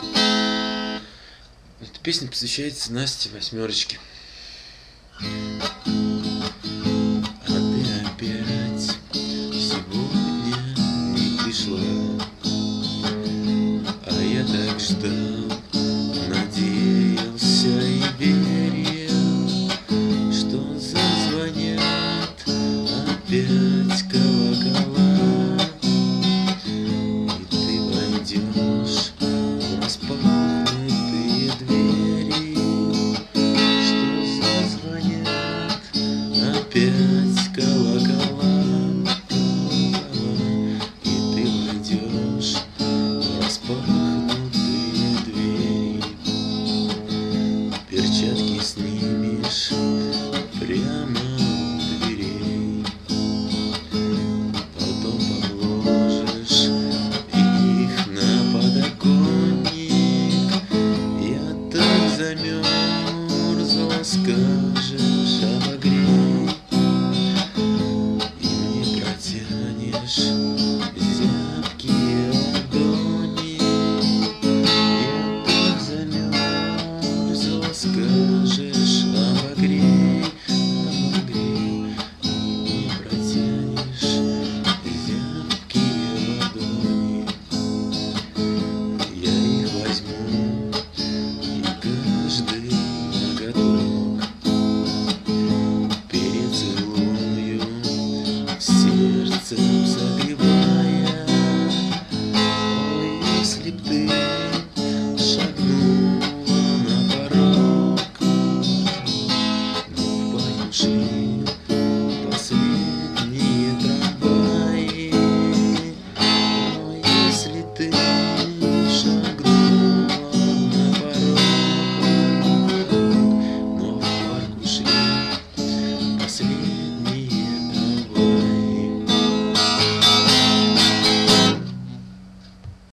Эта песня посвящается Насте Восьмерочке. А ты опять сегодня не пришла, а я так ждал, надеялся и верил, что зазвонят опять колокола, и ты войдешь в распахнутые двери, что зазвонят опять колокола, и ты войдешь в распахнутые двери. Перчатки снимешь прямо